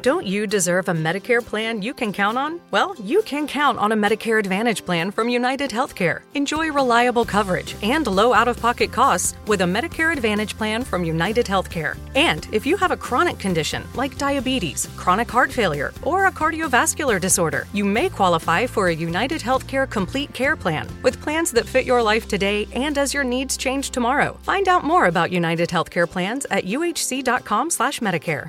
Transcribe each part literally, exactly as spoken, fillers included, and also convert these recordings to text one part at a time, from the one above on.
Don't you deserve a Medicare plan you can count on? Well, you can count on a Medicare Advantage plan from United Healthcare. Enjoy reliable coverage and low out-of-pocket costs with a Medicare Advantage plan from United Healthcare. And if you have a chronic condition like diabetes, chronic heart failure, or a cardiovascular disorder, you may qualify for a United Healthcare Complete Care plan with plans that fit your life today and as your needs change tomorrow. Find out more about United Healthcare plans at U H C dot com slash Medicare.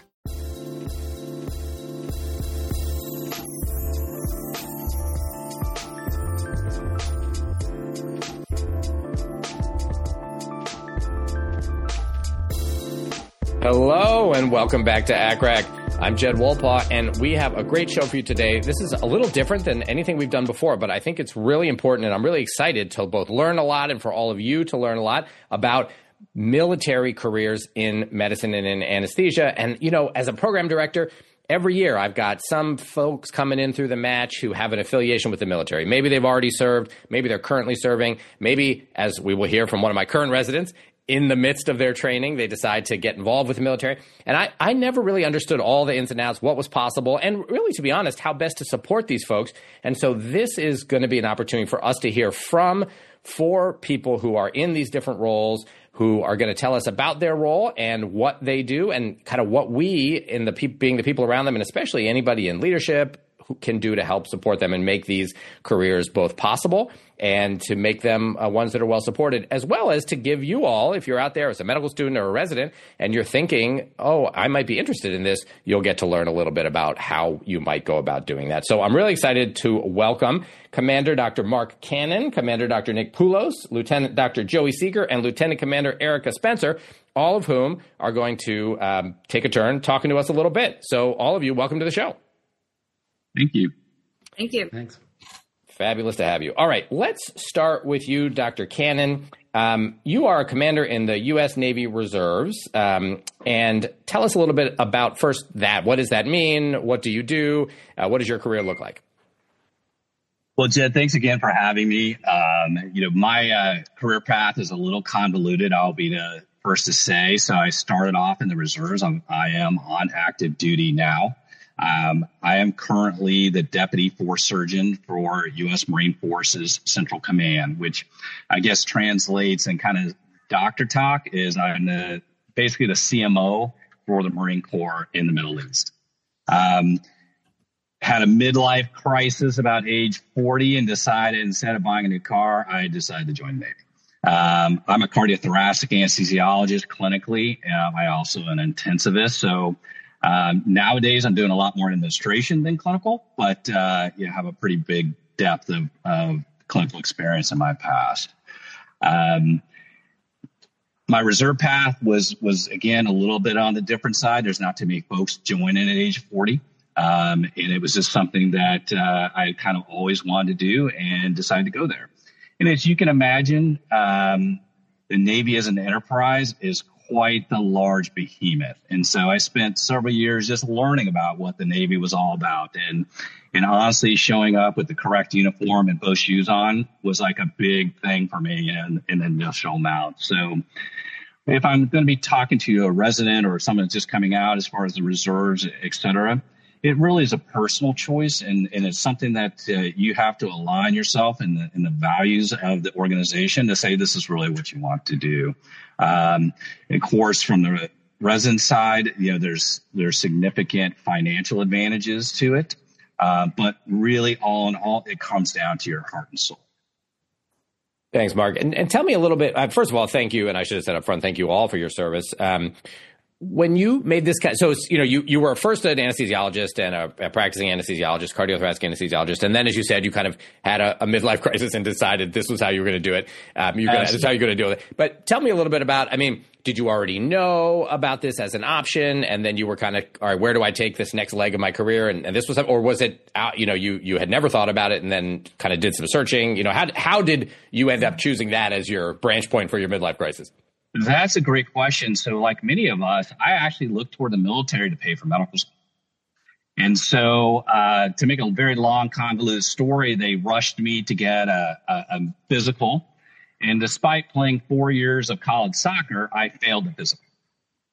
Hello and welcome back to A C R A C. I'm Jed Wolpaw, and we have a great show for you today. This is a little different than anything we've done before, but I think it's really important, and I'm really excited to both learn a lot and for all of you to learn a lot about military careers in medicine and in anesthesia. And, you know, as a program director, every year I've got some folks coming in through the match who have an affiliation with the military. Maybe they've already served, maybe they're currently serving, maybe, as we will hear from one of my current residents, in the midst of their training, they decide to get involved with the military. And I, I never really understood all the ins and outs, what was possible, and really, to be honest, how best to support these folks. And so this is going to be an opportunity for us to hear from four people who are in these different roles, who are going to tell us about their role and what they do and kind of what we, in the pe- being the people around them, and especially anybody in leadership, who can do to help support them and make these careers both possible and to make them uh, ones that are well supported, as well as to give you all, if you're out there as a medical student or a resident and you're thinking, oh, I might be interested in this, you'll get to learn a little bit about how you might go about doing that. So I'm really excited to welcome Commander Doctor Mark Cannon, Commander Doctor Nick Poulos, Lieutenant Doctor Joey Seeger, and Lieutenant Commander Erica Spencer, all of whom are going to um, take a turn talking to us a little bit. So all of you, welcome to the show. Thank you. Thank you. Thanks. Fabulous to have you. All right, let's start with you, Doctor Cannon. Um, you are a commander in the U S Navy Reserves. Um, and tell us a little bit about first that. What does that mean? What do you do? Uh, what does your career look like? Well, Jed, thanks again for having me. Um, you know, my uh, career path is a little convoluted, I'll be the first to say. So I started off in the reserves. I'm, I am on active duty now. Um, I am currently the Deputy Force Surgeon for U S Marine Forces Central Command, which I guess translates and kind of doctor talk is I'm the, basically the C M O for the Marine Corps in the Middle East. Um, had a midlife crisis about age forty and decided instead of buying a new car, I decided to join the Navy. Um, I'm a cardiothoracic anesthesiologist clinically. Um, I also an intensivist. So Um, nowadays, I'm doing a lot more administration than clinical, but uh, you have a pretty big depth of, of clinical experience in my past. Um, my reserve path was, was again, a little bit on the different side. There's not too many folks joining at age forty. Um, and it was just something that uh, I kind of always wanted to do and decided to go there. And as you can imagine, um, the Navy as an enterprise is quite the large behemoth. And so I spent several years just learning about what the Navy was all about. And, and honestly, showing up with the correct uniform and both shoes on was like a big thing for me in, in the initial amount. So if I'm going to be talking to a resident or someone that's just coming out as far as the reserves, et cetera, it really is a personal choice. And, and it's something that uh, you have to align yourself in the, in the values of the organization to say this is really what you want to do. Um, of course, from the resident side, you know, there's there's significant financial advantages to it, uh, but really, all in all, it comes down to your heart and soul. Thanks, Mark. And, and tell me a little bit. Uh, first of all, thank you, and I should have said up front, thank you all for your service. Um, When you made this kind, so it's, you know, you, you were first an anesthesiologist and a, a practicing anesthesiologist, cardiothoracic anesthesiologist, and then, as you said, you kind of had a, a midlife crisis and decided this was how you were going to do it. Um, you're gonna, this is how you're going to do it. But tell me a little bit about, I mean, did you already know about this as an option, and then you were kind of, all right, where do I take this next leg of my career? And, and this was, or was it, out, you know, you you had never thought about it and then kind of did some searching? You know, how how did you end up choosing that as your branch point for your midlife crisis? That's a great question. So like many of us, I actually looked toward the military to pay for medical school. And so uh, to make a very long, convoluted story, they rushed me to get a, a, a physical. And despite playing four years of college soccer, I failed the physical.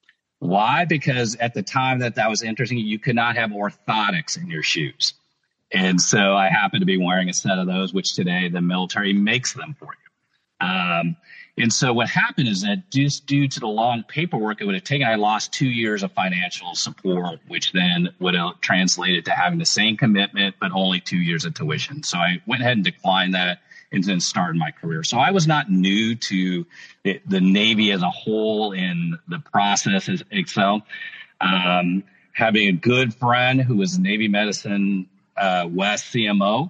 Why? Because at the time that that was interesting, you could not have orthotics in your shoes. And so I happened to be wearing a set of those, which today the military makes them for you. Um, and so what happened is that just due to the long paperwork it would have taken, I lost two years of financial support, which then would have translated to having the same commitment, but only two years of tuition. So I went ahead and declined that and then started my career. So I was not new to the, the Navy as a whole in the process as Excel. Um, having a good friend who was a Navy Medicine uh, West C M O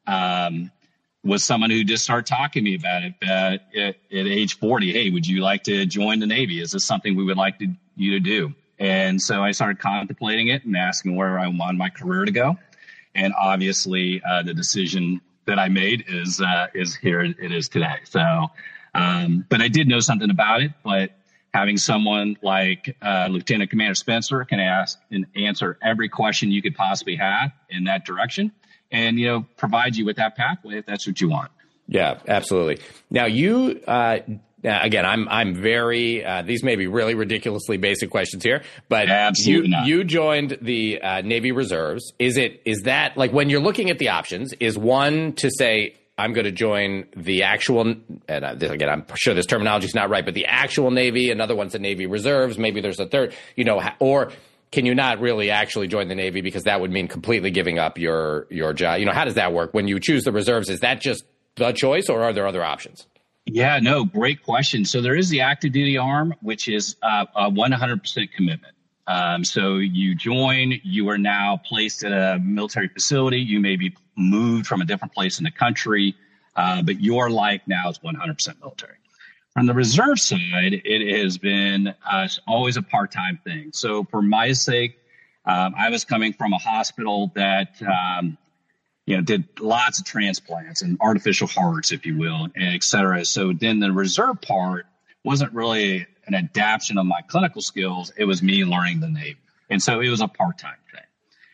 um, was someone who just started talking to me about it at, at, at age forty. Hey, would you like to join the Navy? Is this something we would like to, you to do? And so I started contemplating it and asking where I wanted my career to go. And obviously uh, the decision that I made is uh, is here it is today. So, um, but I did know something about it. But having someone like uh, Lieutenant Commander Spencer can ask and answer every question you could possibly have in that direction, and you know provide you with that pathway if that's what you want. Yeah, absolutely. Now you. Uh, Again, I'm I'm very uh, these may be really ridiculously basic questions here, but Absolutely you not. you joined the uh, Navy Reserves. Is it is that like when you're looking at the options? Is one to say I'm going to join the actual and uh, again I'm sure this terminology is not right, but the actual Navy. Another one's the Navy Reserves. Maybe there's a third. You know, or can you not really actually join the Navy because that would mean completely giving up your your job? You know, how does that work when you choose the reserves? Is that just the choice, or are there other options? Yeah, no, great question. So there is the active duty arm, which is uh, a one hundred percent commitment. Um, so you join, you are now placed at a military facility. You may be moved from a different place in the country, uh, but your life now is one hundred percent military. On the reserve side, it has been uh, always a part-time thing. So for my sake, um, I was coming from a hospital that um, you know, did lots of transplants and artificial hearts, if you will, and et cetera. So then the reserve part wasn't really an adaptation of my clinical skills. It was me learning the Navy. And so it was a part-time thing.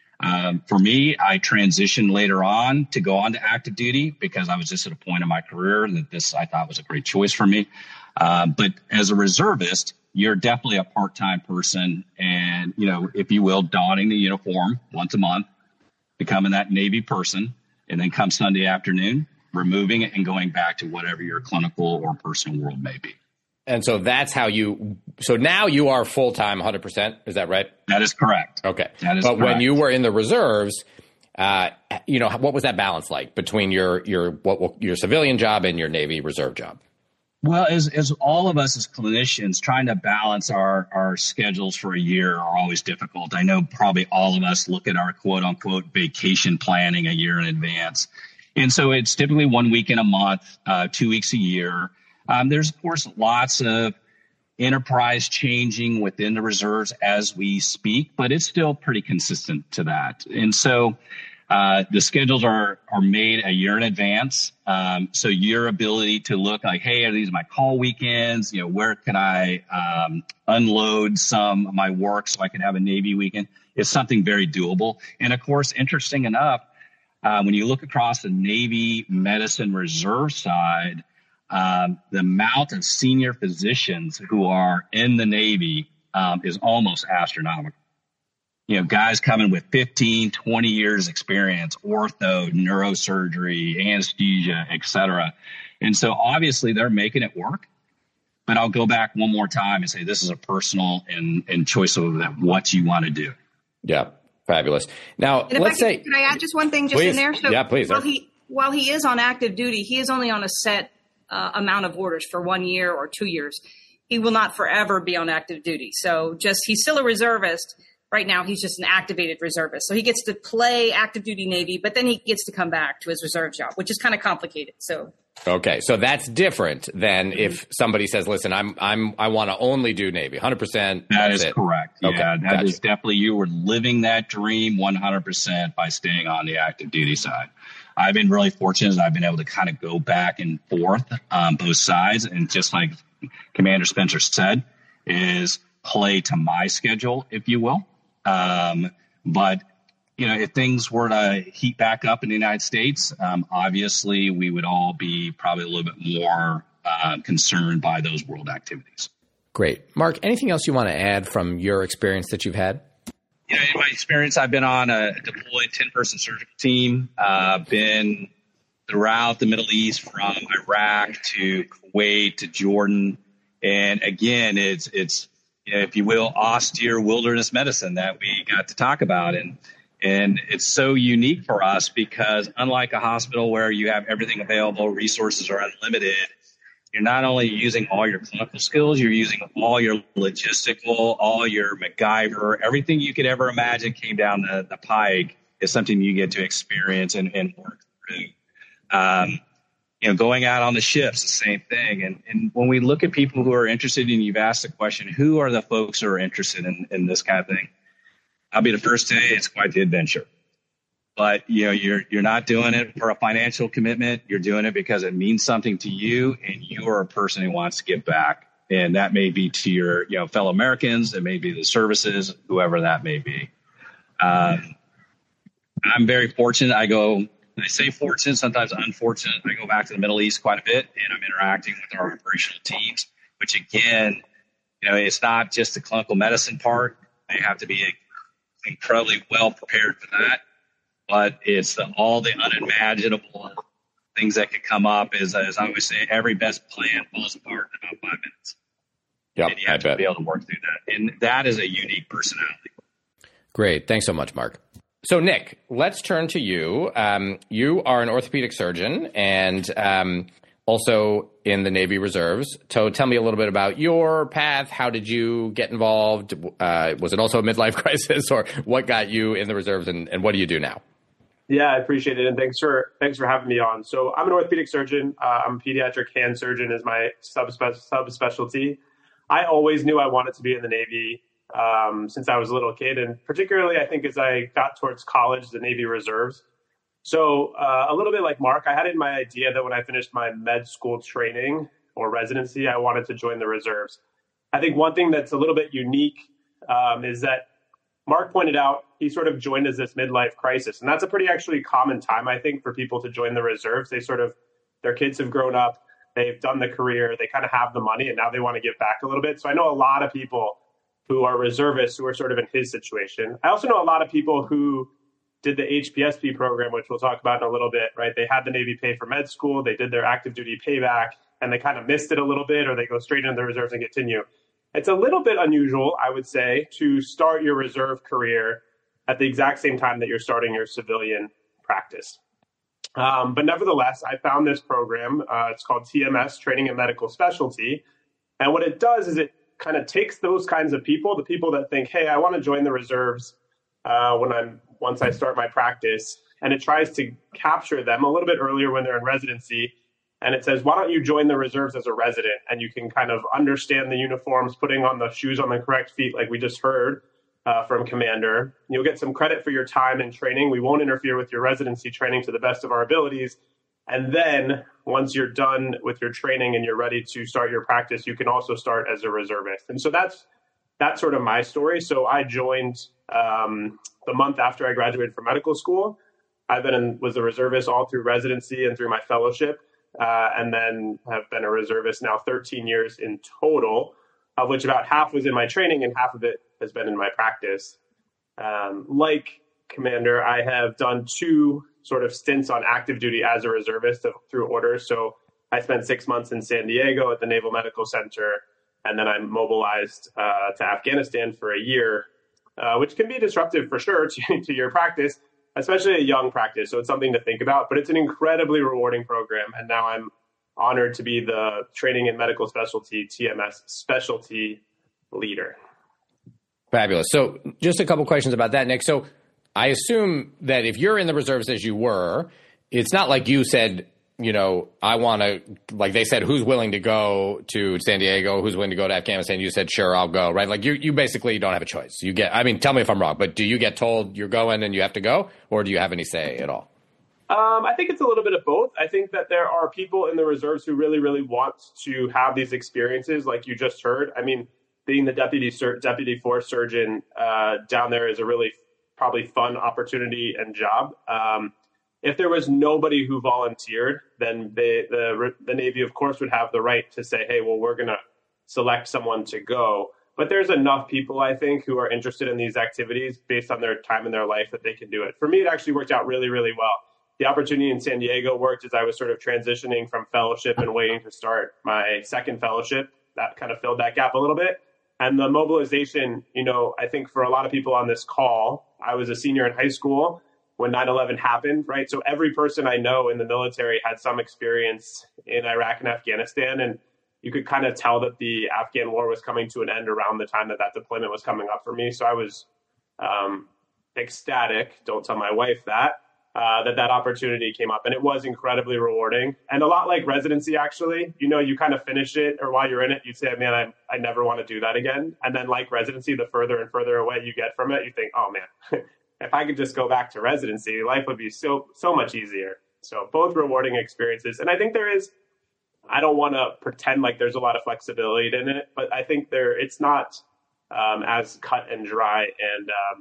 Um, for me, I transitioned later on to go on to active duty because I was just at a point in my career that this I thought was a great choice for me. Um, but as a reservist, you're definitely a part-time person and, you know, if you will, donning the uniform once a month, becoming that Navy person, and then come Sunday afternoon, removing it and going back to whatever your clinical or personal world may be. And so that's how you, so now you are full-time one hundred percent. Is that right? That is correct. Okay. That is but correct. When you were in the reserves, uh, you know, what was that balance like between your, your, what, your civilian job and your Navy Reserve job? Well, as, as all of us as clinicians, trying to balance our, our schedules for a year are always difficult. I know probably all of us look at our quote unquote vacation planning a year in advance. And so it's typically one weekend a month, uh, two weeks a year. Um, there's, of course, lots of enterprise changing within the reserves as we speak, but it's still pretty consistent to that. And so Uh, the schedules are, are made a year in advance. Um, so your ability to look like, hey, are these my call weekends? You know, where can I, um, unload some of my work so I can have a Navy weekend is something very doable. And of course, interesting enough, uh, when you look across the Navy Medicine Reserve side, um, the amount of senior physicians who are in the Navy, um, is almost astronomical. You know, guys coming with fifteen, twenty years experience, ortho, neurosurgery, anesthesia, et cetera. And so obviously they're making it work. But I'll go back one more time and say this is a personal and, and choice of what you want to do. Yeah, fabulous. Now, and let's I say... Can I add just one thing just please. in there? So yeah, please. While he, while he is on active duty, he is only on a set uh, amount of orders for one year or two years. He will not forever be on active duty. So just he's still a reservist. Right now, he's just an activated reservist. So he gets to play active duty Navy, but then he gets to come back to his reserve job, which is kind of complicated. So, okay. So that's different than mm-hmm. if somebody says, listen, I'm, I'm, I want to only do Navy one hundred percent. That is it. Correct. Okay. Yeah, that gotcha. is definitely, you were living that dream one hundred percent by staying on the active duty side. I've been really fortunate that I've been able to kind of go back and forth on um, both sides. And just like Commander Spencer said, is play to my schedule, if you will. Um, but, you know, if things were to heat back up in the United States, um, obviously we would all be probably a little bit more uh, concerned by those world activities. Great. Mark, anything else you want to add from your experience that you've had? You know, in my experience, I've been on a deployed ten-person surgical team, uh, been throughout the Middle East from Iraq to Kuwait to Jordan. And again, it's, it's you know, if you will, austere wilderness medicine that we got to talk about. And, and it's so unique for us because unlike a hospital where you have everything available, resources are unlimited, you're not only using all your clinical skills, you're using all your logistical, all your MacGyver, everything you could ever imagine came down the, the pike is something you get to experience and, and work through. Um, you know, going out on the ships, the same thing. And, and when we look at people who are interested, and you've asked the question, who are the folks who are interested in, in this kind of thing? I'll be the first to say it's quite the adventure. But, you know, you're you're not doing it for a financial commitment. You're doing it because it means something to you, and you are a person who wants to give back. And that may be to your, you know, fellow Americans. It may be the services, whoever that may be. Um, I'm very fortunate. I go, I say fortunate, sometimes unfortunate. I go back to the Middle East quite a bit, and I'm interacting with our operational teams, which, again, you know, it's not just the clinical medicine part. They have to be incredibly well prepared for that. But it's the, all the unimaginable things that could come up. Is, as I always say, every best plan falls apart in about five minutes. Yep, and you have I to bet. be able to work through that. And that is a unique personality. Great. Thanks so much, Mark. So, Nick, let's turn to you. Um, you are an orthopedic surgeon and um, also in the Navy Reserves. So tell me a little bit about your path. How did you get involved? Uh, was it also a midlife crisis, or what got you in the reserves, and, and what do you do now? Yeah, I appreciate it. And thanks for thanks for having me on. So I'm an orthopedic surgeon. Uh, I'm a pediatric hand surgeon is my subspe- subspecialty. I always knew I wanted to be in the Navy um, since I was a little kid. And particularly, I think as I got towards college, the Navy Reserves. So uh, a little bit like Mark, I had in my idea that when I finished my med school training or residency, I wanted to join the reserves. I think one thing that's a little bit unique um, is that Mark pointed out he sort of joined as this midlife crisis. And that's a pretty actually common time, I think, for people to join the reserves. They sort of, their kids have grown up, they've done the career, they kind of have the money, and now they want to give back a little bit. So I know a lot of people who are reservists who are sort of in his situation. I also know a lot of people who did the H P S P program, which we'll talk about in a little bit, right? They had the Navy pay for med school, they did their active duty payback, and they kind of missed it a little bit, or they go straight into the reserves and continue. It's a little bit unusual, I would say, to start your reserve career at the exact same time that you're starting your civilian practice. Um, but nevertheless, I found this program. Uh, it's called T M S, Training and Medical Specialty. And what it does is it kind of takes those kinds of people, the people that think, hey, I want to join the reserves uh, when I'm once I start my practice, and it tries to capture them a little bit earlier when they're in residency. And it says, why don't you join the reserves as a resident? And you can kind of understand the uniforms, putting on the shoes on the correct feet, like we just heard uh, from Commander. You'll get some credit for your time and training. We won't interfere with your residency training to the best of our abilities. And then once you're done with your training and you're ready to start your practice, you can also start as a reservist. And so that's that's sort of my story. So I joined um, the month after I graduated from medical school. I've been in, was a reservist all through residency and through my fellowship. Uh, and then have been a reservist now thirteen years in total, of which about half was in my training and half of it has been in my practice. Um, like Commander, I have done two sort of stints on active duty as a reservist of, through orders. So I spent six months in San Diego at the Naval Medical Center, and then I mobilized uh, to Afghanistan for a year, uh, which can be disruptive for sure to, to your practice, especially a young practice. So it's something to think about, but it's an incredibly rewarding program. And now I'm honored to be the Training and Medical Specialty T M S specialty leader. Fabulous. So just a couple questions about that, Nick. So I assume that if you're in the reserves as you were, it's not like you said, you know, I want to, like they said, who's willing to go to San Diego, who's willing to go to Afghanistan? You said, sure, I'll go, right? Like you, you basically don't have a choice. You get, I mean, tell me if I'm wrong, but do you get told you're going and you have to go, or do you have any say at all? Um, I think it's a little bit of both. I think that there are people in the reserves who really, really want to have these experiences, like you just heard. I mean, being the deputy sur- deputy force surgeon uh, down there is a really probably fun opportunity and job. Um, If there was nobody who volunteered, then they, the the Navy, of course, would have the right to say, hey, well, we're going to select someone to go. But there's enough people, I think, who are interested in these activities based on their time in their life that they can do it. For me, it actually worked out really, really well. The opportunity in San Diego worked as I was sort of transitioning from fellowship and waiting to start my second fellowship. That kind of filled that gap a little bit. And the mobilization, you know, I think for a lot of people on this call, I was a senior in high school when nine eleven happened, right? So every person I know in the military had some experience in Iraq and Afghanistan. And you could kind of tell that the Afghan war was coming to an end around the time that that deployment was coming up for me. So I was um, ecstatic, don't tell my wife that, uh, that that opportunity came up. And it was incredibly rewarding. And a lot like residency, actually, you know, you kind of finish it, or while you're in it, you say, man, I, I never want to do that again. And then like residency, the further and further away you get from it, you think, oh man, if I could just go back to residency, life would be so, so much easier. So both rewarding experiences. And I think there is, I don't want to pretend like there's a lot of flexibility in it, but I think there, it's not um, as cut and dry and um,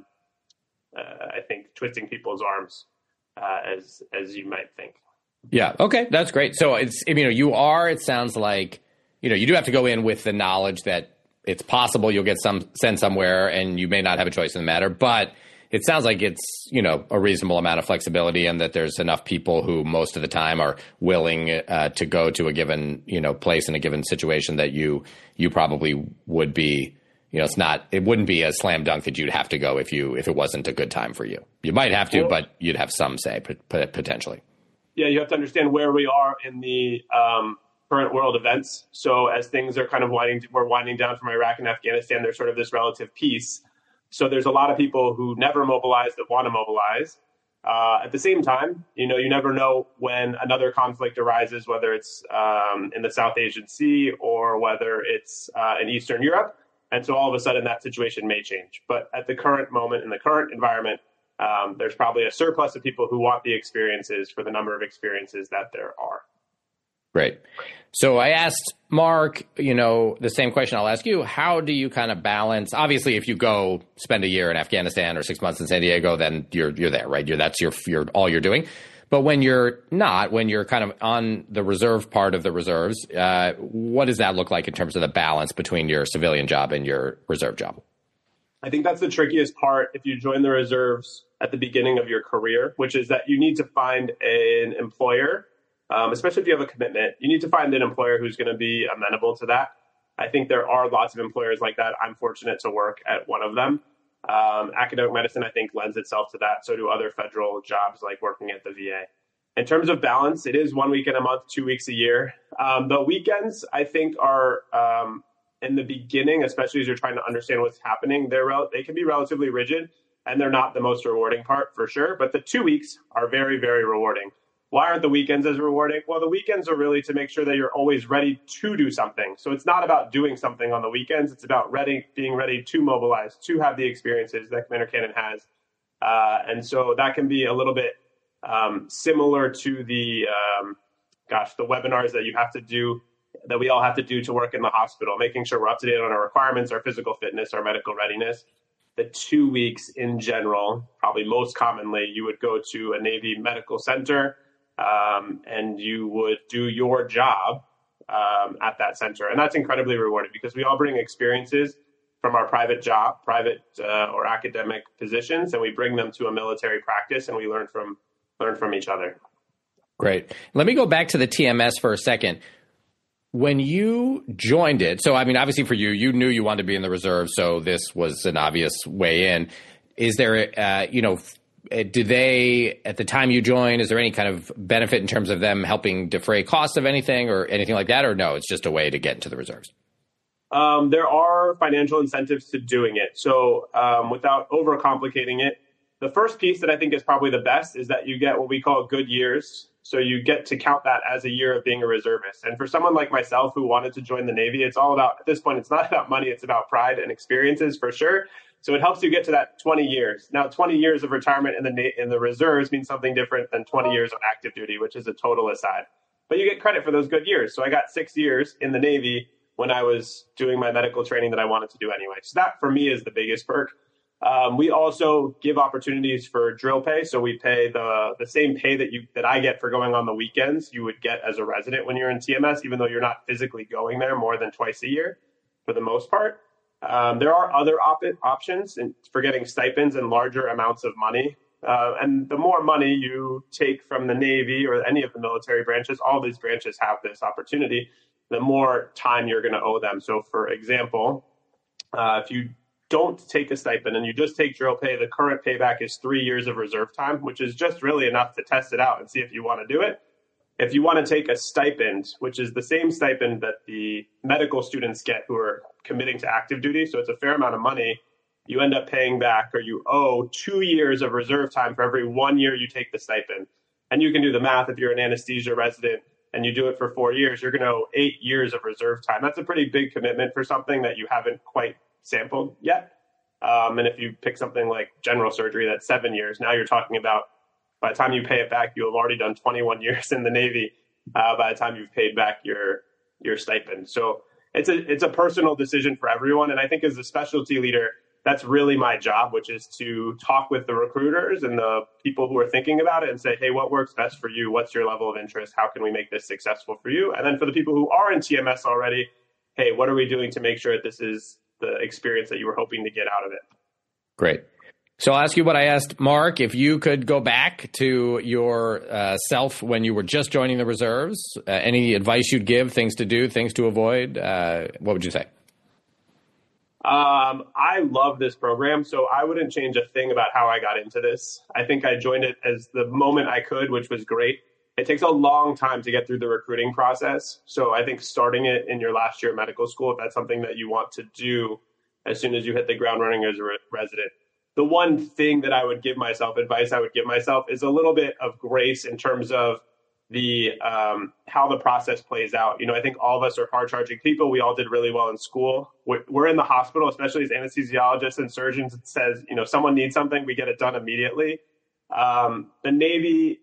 uh, I think twisting people's arms uh, as, as you might think. Yeah. Okay. That's great. So it's, you know, you are, it sounds like, you know, you do have to go in with the knowledge that it's possible you'll get some sent somewhere and you may not have a choice in the matter, but it sounds like it's, you know, a reasonable amount of flexibility and that there's enough people who most of the time are willing uh, to go to a given, you know, place in a given situation that you, you probably would be, you know, it's not, it wouldn't be a slam dunk that you'd have to go if you, if it wasn't a good time for you. You might have to, well, but you'd have some say potentially. Yeah. You have to understand where we are in the um, current world events. So as things are kind of winding, we're winding down from Iraq and Afghanistan, there's sort of this relative peace. So there's a lot of people who never mobilize that want to mobilize. Uh, at the same time, you know, you never know when another conflict arises, whether it's um, in the South Asian Sea or whether it's uh, in Eastern Europe. And so all of a sudden that situation may change. But at the current moment, in the current environment, um, there's probably a surplus of people who want the experiences for the number of experiences that there are. Great. So I asked Mark, you know, the same question I'll ask you. How do you kind of balance? Obviously, if you go spend a year in Afghanistan or six months in San Diego, then you're you're there, right? You're that's your you're all you're doing. But when you're not, when you're kind of on the reserve part of the reserves, uh, what does that look like in terms of the balance between your civilian job and your reserve job? I think that's the trickiest part if you join the reserves at the beginning of your career, which is that you need to find an employer. Um, especially if you have a commitment, you need to find an employer who's going to be amenable to that. I think there are lots of employers like that. I'm fortunate to work at one of them. Um, academic medicine, I think, lends itself to that. So do other federal jobs like working at the V A. In terms of balance, it is one weekend a month, two weeks a year. Um, the weekends, I think, are um, in the beginning, especially as you're trying to understand what's happening, they're rel- they can be relatively rigid, and they're not the most rewarding part for sure. But the two weeks are very, very rewarding. Why aren't the weekends as rewarding? Well, the weekends are really to make sure that you're always ready to do something. So it's not about doing something on the weekends. It's about ready, being ready to mobilize, to have the experiences that Commander Cannon has. Uh, and so that can be a little bit um, similar to the, um, gosh, the webinars that you have to do, that we all have to do to work in the hospital, making sure we're up to date on our requirements, our physical fitness, our medical readiness. The two weeks in general, probably most commonly, you would go to a Navy medical center, Um, and you would do your job um, at that center. And that's incredibly rewarding because we all bring experiences from our private job, private uh, or academic positions, and we bring them to a military practice and we learn from learn from each other. Great. Let me go back to the T M S for a second. When you joined it, so I mean, obviously for you, you knew you wanted to be in the reserve, so this was an obvious way in. Is there, uh, you know, do they, at the time you joined, is there any kind of benefit in terms of them helping defray costs of anything or anything like that? Or no, it's just a way to get into the reserves? Um, there are financial incentives to doing it. So um, without overcomplicating it, the first piece that I think is probably the best is that you get what we call good years. So you get to count that as a year of being a reservist. And for someone like myself who wanted to join the Navy, it's all about, at this point, it's not about money, it's about pride and experiences for sure. So it helps you get to that twenty years. Now, twenty years of retirement in the in the reserves means something different than twenty years of active duty, which is a total aside. But you get credit for those good years. So I got six years in the Navy when I was doing my medical training that I wanted to do anyway. So that, for me, is the biggest perk. Um, we also give opportunities for drill pay. So we pay the the same pay that you that I get for going on the weekends, you would get as a resident when you're in T M S, even though you're not physically going there more than twice a year. for the most part. Um, there are other op- options in, for getting stipends and larger amounts of money. Uh, and the more money you take from the Navy or any of the military branches, all these branches have this opportunity, the more time you're going to owe them. So, for example, uh, if you don't take a stipend and you just take drill pay, the current payback is three years of reserve time, which is just really enough to test it out and see if you want to do it. If you want to take a stipend, which is the same stipend that the medical students get who are committing to active duty, so it's a fair amount of money, you end up paying back, or you owe two years of reserve time for every one year you take the stipend. And you can do the math. If you're an anesthesia resident and you do it for four years, you're going to owe eight years of reserve time. That's a pretty big commitment for something that you haven't quite sampled yet. Um, and if you pick something like general surgery, that's seven years. Now you're talking about, by the time you pay it back, you'll have already done twenty-one years in the Navy uh, by the time you've paid back your your stipend. So it's a it's a personal decision for everyone. And I think as a specialty leader, that's really my job, which is to talk with the recruiters and the people who are thinking about it and say, hey, what works best for you? What's your level of interest? How can we make this successful for you? And then for the people who are in T M S already, hey, what are we doing to make sure that this is the experience that you were hoping to get out of it? Great. So I'll ask you what I asked Mark. If you could go back to your uh, self when you were just joining the reserves, uh, any advice you'd give, things to do, things to avoid, uh, what would you say? Um, I love this program, so I wouldn't change a thing about how I got into this. I think I joined it as the moment I could, which was great. It takes a long time to get through the recruiting process. So I think starting it in your last year of medical school, if that's something that you want to do as soon as you hit the ground running as a re- resident. The one thing that I would give myself, advice I would give myself, is a little bit of grace in terms of the um, how the process plays out. You know, I think all of us are hard charging people. We all did really well in school. We're, we're in the hospital, especially as anesthesiologists and surgeons. It says, you know, someone needs something, we get it done immediately. Um, the Navy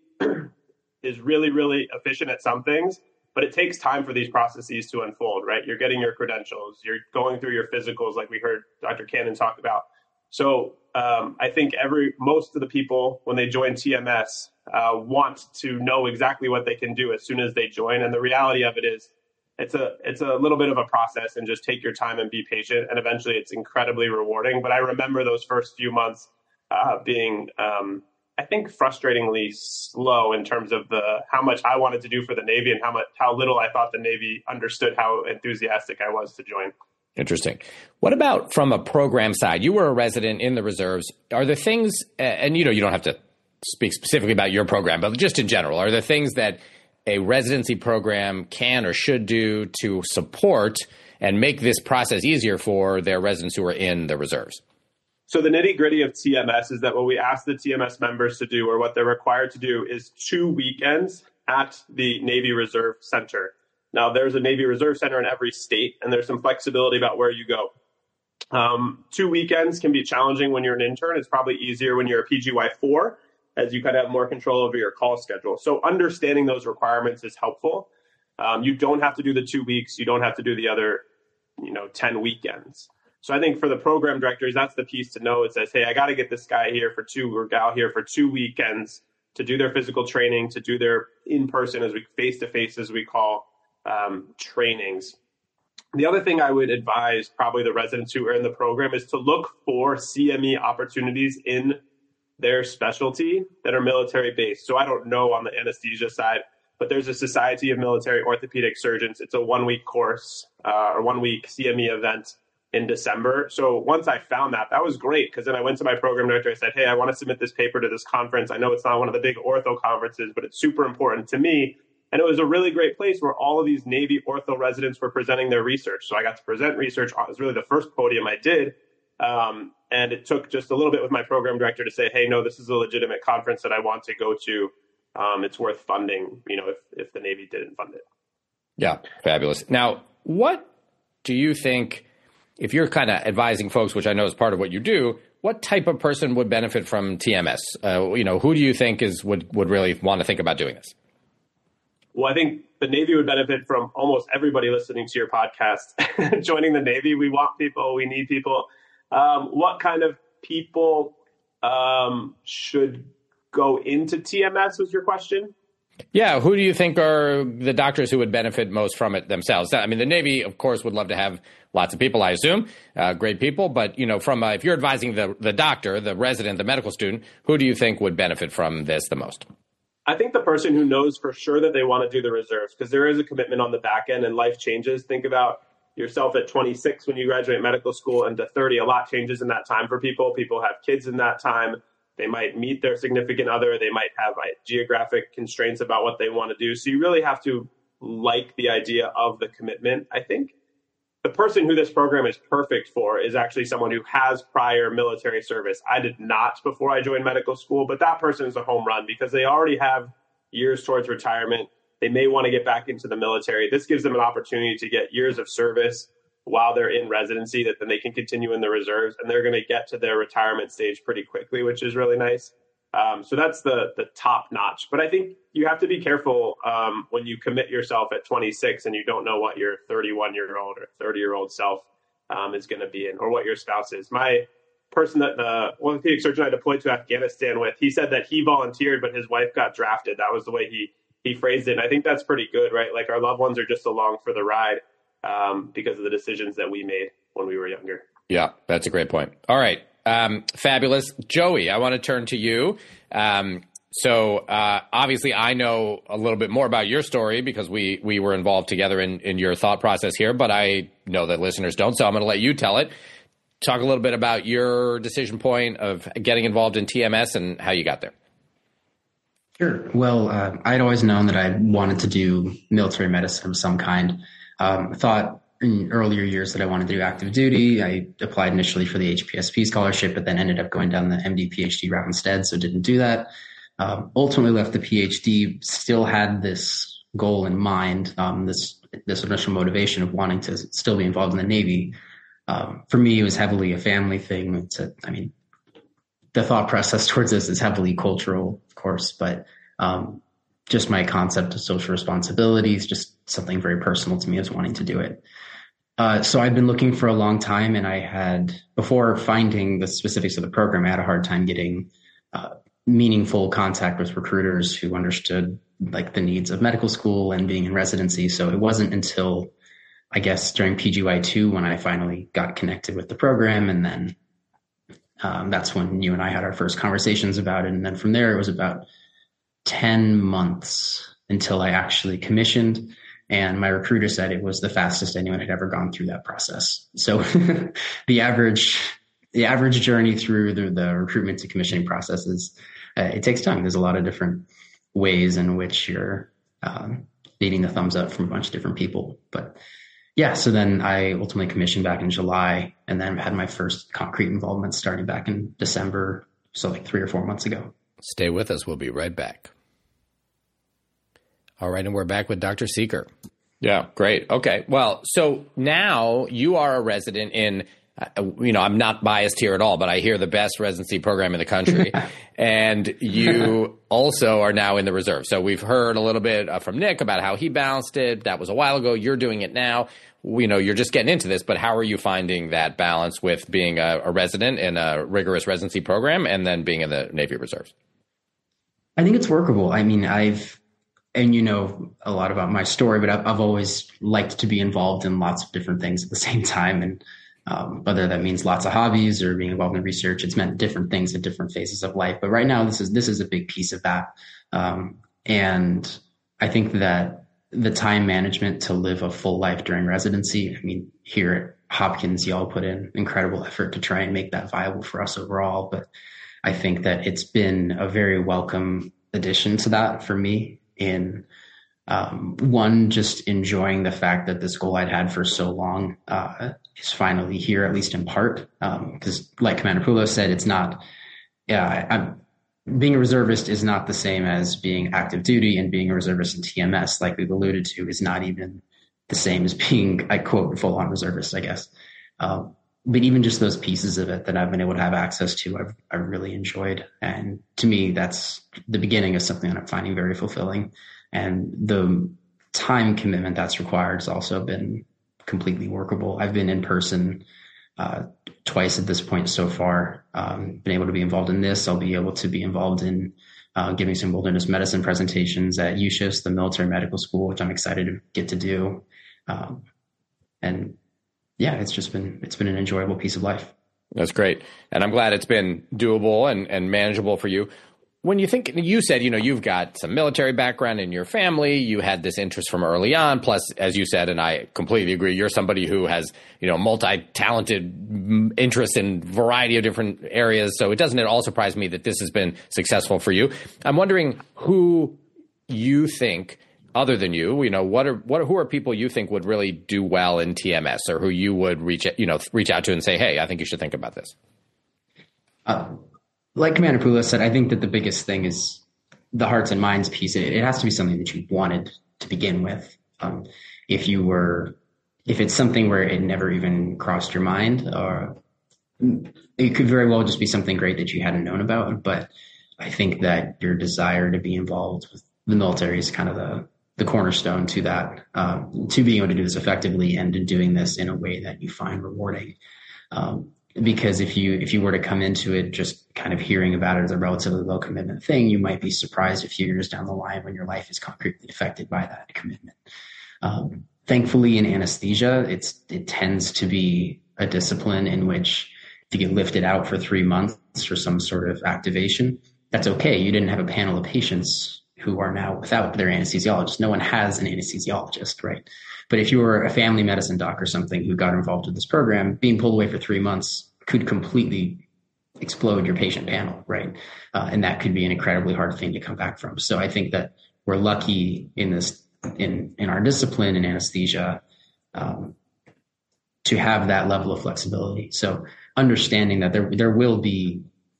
is really, really efficient at some things, but it takes time for these processes to unfold, right? You're getting your credentials, you're going through your physicals, like we heard Doctor Cannon talk about. So um, I think every most of the people, when they join T M S, uh, want to know exactly what they can do as soon as they join. And the reality of it is, it's a it's a little bit of a process, and just take your time and be patient. And eventually, it's incredibly rewarding. But I remember those first few months uh, being, um, I think, frustratingly slow in terms of the how much I wanted to do for the Navy and how much how little I thought the Navy understood how enthusiastic I was to join. Interesting. What about from a program side? You were a resident in the reserves. Are there things, and you know, you don't have to speak specifically about your program, but just in general, are there things that a residency program can or should do to support and make this process easier for their residents who are in the reserves? So the nitty gritty of T M S is that what we ask the T M S members to do, or what they're required to do, is two weekends at the Navy Reserve Center. Now, there's a Navy Reserve Center in every state, and there's some flexibility about where you go. Um, two weekends can be challenging when you're an intern. It's probably easier when you're a P G Y four, as you kind of have more control over your call schedule. So understanding those requirements is helpful. Um, you don't have to do the two weeks. You don't have to do the other, you know, ten weekends. So I think for the program directors, that's the piece to know. It says, hey, I got to get this guy here for two or gal here for two weekends to do their physical training, to do their in-person, as we face-to-face, as we call um, trainings. The other thing I would advise probably the residents who are in the program is to look for C M E opportunities in their specialty that are military based. So I don't know on the anesthesia side, but there's a Society of Military Orthopedic Surgeons. It's a one week course uh, or one week C M E event in December. So once I found that, that was great, because then I went to my program director. I said, hey, I want to submit this paper to this conference. I know it's not one of the big ortho conferences, but it's super important to me. And it was a really great place where all of these Navy ortho residents were presenting their research. So I got to present research. It was really the first podium I did. Um, and it took just a little bit with my program director to say, hey, no, this is a legitimate conference that I want to go to. Um, it's worth funding, you know, if, if the Navy didn't fund it. Yeah, fabulous. Now, what do you think, if you're kind of advising folks, which I know is part of what you do, what type of person would benefit from T M S? Uh, you know, who do you think is would, would really want to think about doing this? Well, I think the Navy would benefit from almost everybody listening to your podcast joining the Navy. We want people. We need people. Um, what kind of people um, should go into T M S was your question? Yeah. Who do you think are the doctors who would benefit most from it themselves? I mean, the Navy, of course, would love to have lots of people, I assume, uh, great people. But, you know, from uh, if you're advising the, the doctor, the resident, the medical student, who do you think would benefit from this the most? I think the person who knows for sure that they want to do the reserves, because there is a commitment on the back end and life changes. Think about yourself at twenty-six when you graduate medical school and to thirty. A lot changes in that time for people. People have kids in that time. They might meet their significant other. They might have like, geographic constraints about what they want to do. So you really have to like the idea of the commitment. I think the person who this program is perfect for is actually someone who has prior military service. I did not before I joined medical school, but that person is a home run because they already have years towards retirement. They may want to get back into the military. This gives them an opportunity to get years of service while they're in residency that then they can continue in the reserves, and they're going to get to their retirement stage pretty quickly, which is really nice. Um, so that's the the top notch. But I think you have to be careful um, when you commit yourself at twenty-six and you don't know what your thirty-one-year-old or thirty-year-old self um, is going to be in, or what your spouse is. My person that the orthopedic surgeon I deployed to Afghanistan with, he said that he volunteered, but his wife got drafted. That was the way he he phrased it. And I think that's pretty good, right? Like our loved ones are just along for the ride um, because of the decisions that we made when we were younger. Yeah, that's a great point. All right. Um, fabulous. Joey, I want to turn to you. Um, so uh, obviously I know a little bit more about your story because we we were involved together in, in your thought process here, but I know that listeners don't, so I'm going to let you tell it. Talk a little bit about your decision point of getting involved in T M S and how you got there. Sure. Well, uh, I'd always known that I wanted to do military medicine of some kind. Um, I thought in earlier years that I wanted to do active duty. I applied initially for the H P S P scholarship, but then ended up going down the M D P H D route instead, so didn't do that. Um, ultimately left the PhD, still had this goal in mind, um, this this initial motivation of wanting to still be involved in the Navy. Um, for me, it was heavily a family thing. It's a, I mean, the thought process towards this is heavily cultural, of course, but um, just my concept of social responsibility is just something very personal to me as wanting to do it. Uh, so I've been looking for a long time, and I had, before finding the specifics of the program, I had a hard time getting uh, meaningful contact with recruiters who understood like the needs of medical school and being in residency. So it wasn't until, I guess, during P G Y two when I finally got connected with the program, and then um, that's when you and I had our first conversations about it. And then from there, it was about ten months until I actually commissioned. And my recruiter said it was the fastest anyone had ever gone through that process. So the average, the average journey through the, the recruitment to commissioning process is, uh, it takes time. There's a lot of different ways in which you're um, needing the thumbs up from a bunch of different people. But yeah, so then I ultimately commissioned back in July, and then had my first concrete involvement starting back in December. So like three or four months ago. Stay with us. We'll be right back. All right, and we're back with Doctor Seeker. Yeah, great. Okay, well, so now you are a resident in, uh, you know, I'm not biased here at all, but I hear the best residency program in the country. And you also are now in the reserve. So we've heard a little bit uh, from Nick about how he balanced it. That was a while ago. You're doing it now. You know, you're just getting into this, but how are you finding that balance with being a, a resident in a rigorous residency program and then being in the Navy Reserves? I think it's workable. I mean, I've, and you know a lot about my story, but I've, I've always liked to be involved in lots of different things at the same time. And um, whether that means lots of hobbies or being involved in research, it's meant different things at different phases of life. But right now, this is this is a big piece of that. Um, and I think that the time management to live a full life during residency, I mean, here at Hopkins, y'all put in incredible effort to try and make that viable for us overall. But I think that it's been a very welcome addition to that for me. In um, one, just enjoying the fact that this goal I'd had for so long uh, is finally here, at least in part. Because, um, like Commander Poulos said, it's not. Yeah, I'm, being a reservist is not the same as being active duty, and being a reservist in T M S, like we've alluded to, is not even the same as being, I quote, full-on reservist, I guess. Um, but even just those pieces of it that I've been able to have access to, I've, I've really enjoyed. And to me, that's the beginning of something that I'm finding very fulfilling. And the time commitment that's required has also been completely workable. I've been in person uh, twice at this point so far, um, been able to be involved in this. I'll be able to be involved in uh, giving some wilderness medicine presentations at U S H I S, the military medical school, which I'm excited to get to do. Um, and yeah, it's just been, it's been an enjoyable piece of life. That's great. And I'm glad it's been doable and, and manageable for you. When you think, you said, you know, you've got some military background in your family, you had this interest from early on, plus, as you said, and I completely agree, you're somebody who has, you know, multi-talented interest in a variety of different areas. So it doesn't at all surprise me that this has been successful for you. I'm wondering who you think, other than you, you know, what are, what, who are people you think would really do well in T M S, or who you would reach, you know, reach out to and say, hey, I think you should think about this? Uh, Like Commander Poulos said, I think that the biggest thing is the hearts and minds piece. It, it has to be something that you wanted to begin with. Um, if you were, if it's something where it never even crossed your mind, or it could very well just be something great that you hadn't known about. But I think that your desire to be involved with the military is kind of the, the cornerstone to that, um, to being able to do this effectively and to doing this in a way that you find rewarding. Um, Because if you if you were to come into it just kind of hearing about it as a relatively low commitment thing, you might be surprised a few years down the line when your life is concretely affected by that commitment. Um, thankfully, in anesthesia, it's it tends to be a discipline in which if you get lifted out for three months for some sort of activation, that's okay. You didn't have a panel of patients who are now without their anesthesiologist. No one has an anesthesiologist, right? But if you were a family medicine doc or something who got involved with this program, being pulled away for three months could completely explode your patient panel, right? Uh, and that could be an incredibly hard thing to come back from. So I think that we're lucky in this, in, in our discipline in anesthesia, um, to have that level of flexibility. So understanding that there, there will be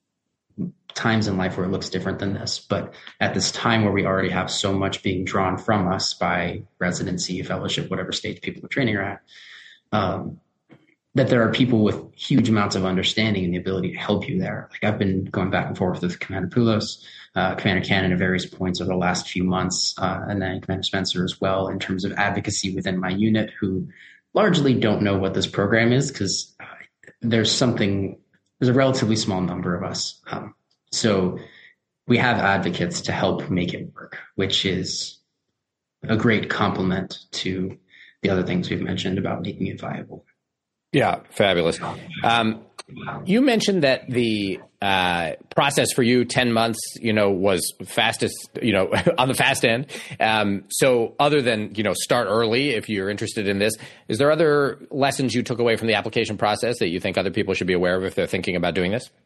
times in life where it looks different than this, but at this time where we already have so much being drawn from us by residency, fellowship, whatever stage people are training are at, um, that there are people with huge amounts of understanding and the ability to help you there. Like I've been going back and forth with Commander Poulos, uh, Commander Cannon at various points over the last few months, uh, and then Commander Spencer as well, in terms of advocacy within my unit, who largely don't know what this program is because uh, there's something, there's a relatively small number of us. Um, So we have advocates to help make it work, which is a great complement to the other things we've mentioned about making it viable. Yeah, fabulous. Um, you mentioned that the uh, process for you, ten months, you know, was fastest, you know, on the fast end. Um, so other than, you know, start early if you're interested in this, is there other lessons you took away from the application process that you think other people should be aware of if they're thinking about doing this?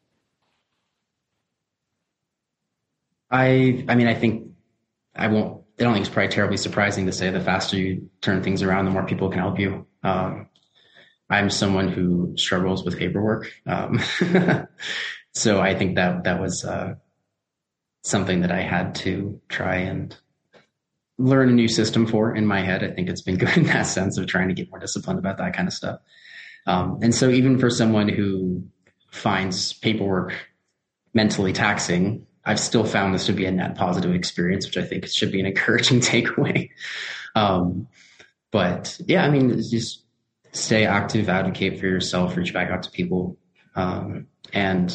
I, I mean, I think I won't, I don't think it's probably terribly surprising to say the faster you turn things around, the more people can help you. Um, I'm someone who struggles with paperwork. Um, so I think that that was uh, something that I had to try and learn a new system for in my head. I think it's been good in that sense of trying to get more disciplined about that kind of stuff. Um, and so even for someone who finds paperwork mentally taxing, I've still found this to be a net positive experience, which I think should be an encouraging takeaway. Um, but yeah, I mean, it's just stay active, advocate for yourself, reach back out to people, um, and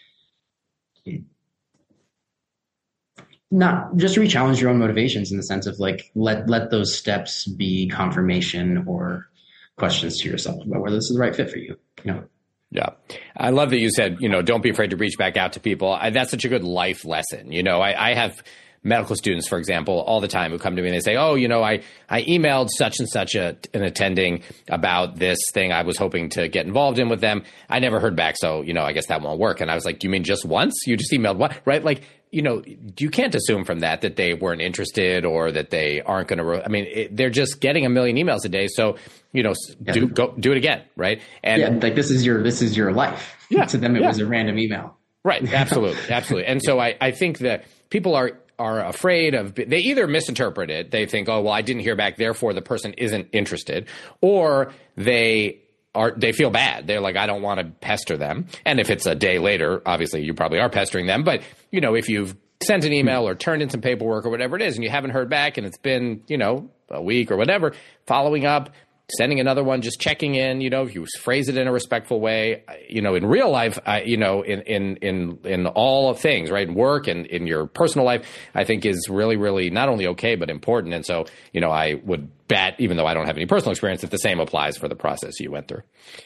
not just re-challenge your own motivations in the sense of like, let, let those steps be confirmation or questions to yourself about whether this is the right fit for you, you know? Yeah. I love that you said, you know, don't be afraid to reach back out to people. I, that's such a good life lesson. You know, I, I have medical students, for example, all the time who come to me and they say, oh, you know, I, I emailed such and such a, an attending about this thing I was hoping to get involved in with them. I never heard back. So, you know, I guess that won't work. And I was like, do you mean just once? You just emailed what? Right? Like, you know, you can't assume from that that they weren't interested or that they aren't going to, I mean, it, they're just getting a million emails a day. So, you know, yeah. do go do it again. Right. And yeah, like this is your, this is your life. Yeah, to them, it yeah. was a random email. Right. Absolutely. Absolutely. And so I, I think that people are, are afraid of, they either misinterpret it. They think, oh, well, I didn't hear back. Therefore the person isn't interested, or they are, they feel bad. They're like, I don't want to pester them. And if it's a day later, obviously you probably are pestering them. But, you know, if you've sent an email or turned in some paperwork or whatever it is, and you haven't heard back and it's been, you know, a week or whatever, following up, sending another one, just checking in, you know, if you phrase it in a respectful way, you know, in real life, I, you know, in, in, in, in all of things, right, in work and in your personal life, I think is really, really not only okay, but important. And so, you know, I would bet, even though I don't have any personal experience, that the same applies for the process you went through.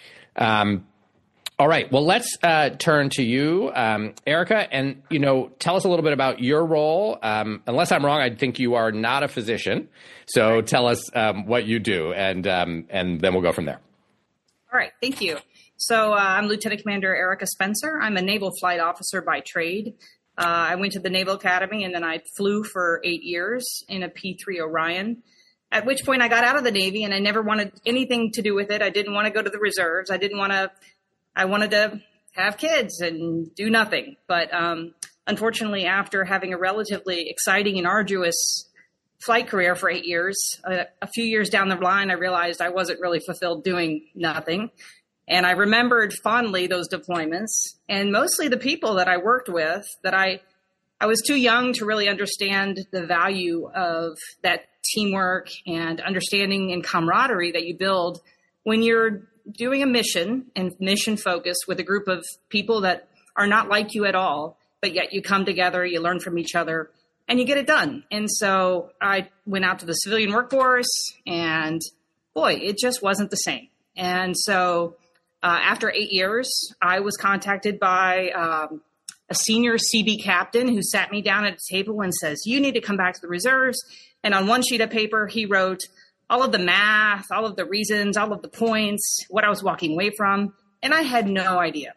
Um, All right. Well, let's uh, turn to you, um, Erica, and, you know, tell us a little bit about your role. Um, unless I'm wrong, I think you are not a physician. So tell us um, what you do, and um, and then we'll go from there. All right. Thank you. So uh, I'm Lieutenant Commander Erica Spencer. I'm a naval flight officer by trade. Uh, I went to the Naval Academy, and then I flew for eight years in a P three Orion, at which point I got out of the Navy, and I never wanted anything to do with it. I didn't want to go to the reserves. I didn't want to I wanted to have kids and do nothing. But um, unfortunately, after having a relatively exciting and arduous flight career for eight years, uh, a few years down the line, I realized I wasn't really fulfilled doing nothing. And I remembered fondly those deployments and mostly the people that I worked with, that I, I was too young to really understand the value of that teamwork and understanding and camaraderie that you build when you're doing a mission and mission focus with a group of people that are not like you at all, but yet you come together, you learn from each other, and you get it done. And so I went out to the civilian workforce, and boy, it just wasn't the same. And so uh, after eight years, I was contacted by um, a senior C B captain who sat me down at a table and says, you need to come back to the reserves. And on one sheet of paper, he wrote all of the math, all of the reasons, all of the points, what I was walking away from, and I had no idea.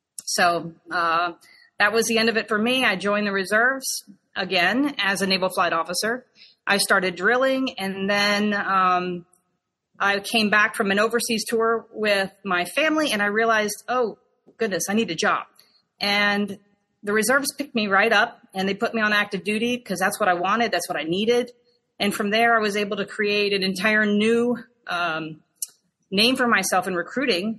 So uh, that was the end of it for me. I joined the reserves again as a naval flight officer. I started drilling, and then um, I came back from an overseas tour with my family, and I realized, oh, goodness, I need a job. And the reserves picked me right up, and they put me on active duty because that's what I wanted. That's what I needed. And from there, I was able to create an entire new um, name for myself in recruiting.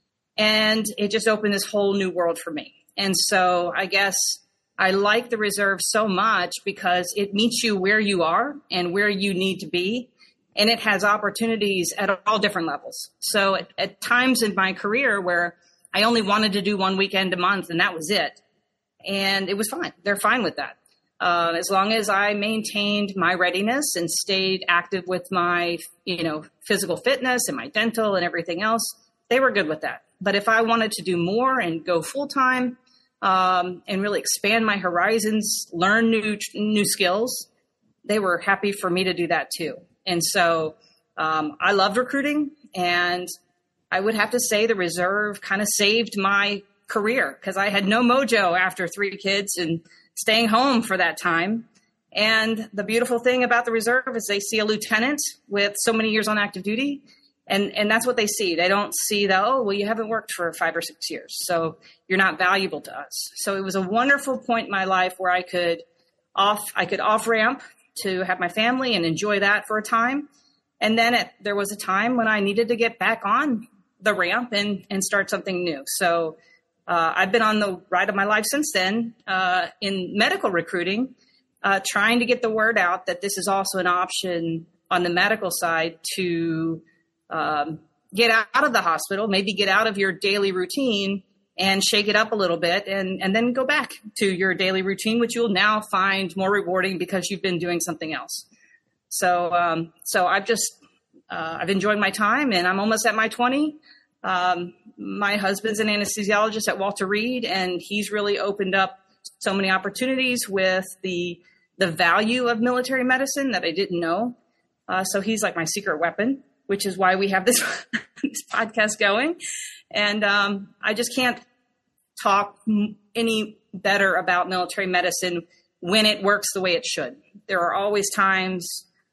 And it just opened this whole new world for me. And so I guess I like the reserve so much because it meets you where you are and where you need to be. And it has opportunities at all different levels. So at, at times in my career where I only wanted to do one weekend a month and that was it. And it was fine. They're fine with that. Uh, as long as I maintained my readiness and stayed active with my, you know, physical fitness and my dental and everything else, they were good with that. But if I wanted to do more and go full time um, and really expand my horizons, learn new new skills, they were happy for me to do that too. And so um, I loved recruiting, and I would have to say the reserve kind of saved my career because I had no mojo after three kids and staying home for that time. And the beautiful thing about the reserve is they see a lieutenant with so many years on active duty, and, and that's what they see. They don't see that, oh, well, you haven't worked for five or six years, so you're not valuable to us. So it was a wonderful point in my life where I could off, I could off ramp to have my family and enjoy that for a time. And then it, there was a time when I needed to get back on the ramp and, and start something new. So uh, I've been on the ride of my life since then uh, in medical recruiting, uh, trying to get the word out that this is also an option on the medical side to um, get out of the hospital, maybe get out of your daily routine and shake it up a little bit and, and then go back to your daily routine, which you'll now find more rewarding because you've been doing something else. So, um, so I've just, uh, I've enjoyed my time, and I'm almost at my twenty. Um, my husband's an anesthesiologist at Walter Reed, and he's really opened up so many opportunities with the, the value of military medicine that I didn't know. Uh, so he's like my secret weapon, which is why we have this, this podcast going. And um, I just can't talk any better about military medicine when it works the way it should. There are always times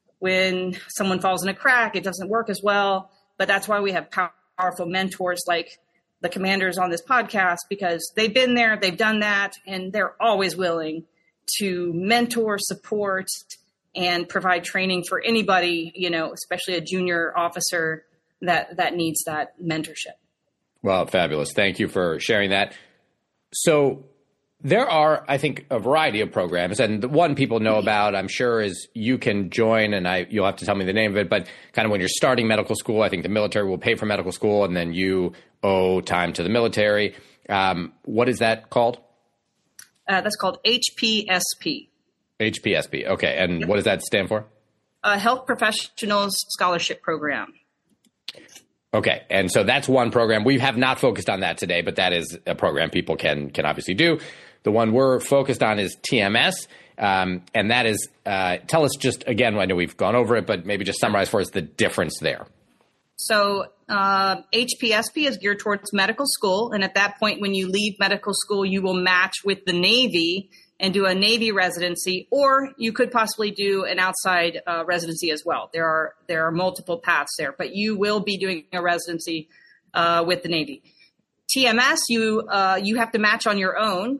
when someone falls in a crack, it doesn't work as well. But that's why we have powerful mentors like the commanders on this podcast, because they've been there, they've done that, and they're always willing to mentor, support, and provide training for anybody, you know, especially a junior officer that, that needs that mentorship. Well, fabulous. Thank you for sharing that. So There are, I think, a variety of programs, and the one people know about, I'm sure, is you can join, and I you'll have to tell me the name of it, but kind of when you're starting medical school, I think the military will pay for medical school, and then you owe time to the military. Um, what is that called? Uh, that's called H P S P. H P S P. Okay, and Yep. what does that stand for? Uh, Health Professionals Scholarship Program. Okay, and so that's one program. We have not focused on that today, but that is a program people can can obviously do. The one we're focused on is T M S, um, and that is, uh, tell us just, again, I know we've gone over it, but maybe just summarize for us the difference there. So uh, H P S P is geared towards medical school, and at that point when you leave medical school, you will match with the Navy and do a Navy residency, or you could possibly do an outside uh, residency as well. There are there are multiple paths there, but you will be doing a residency uh, with the Navy. T M S, you uh, you have to match on your own,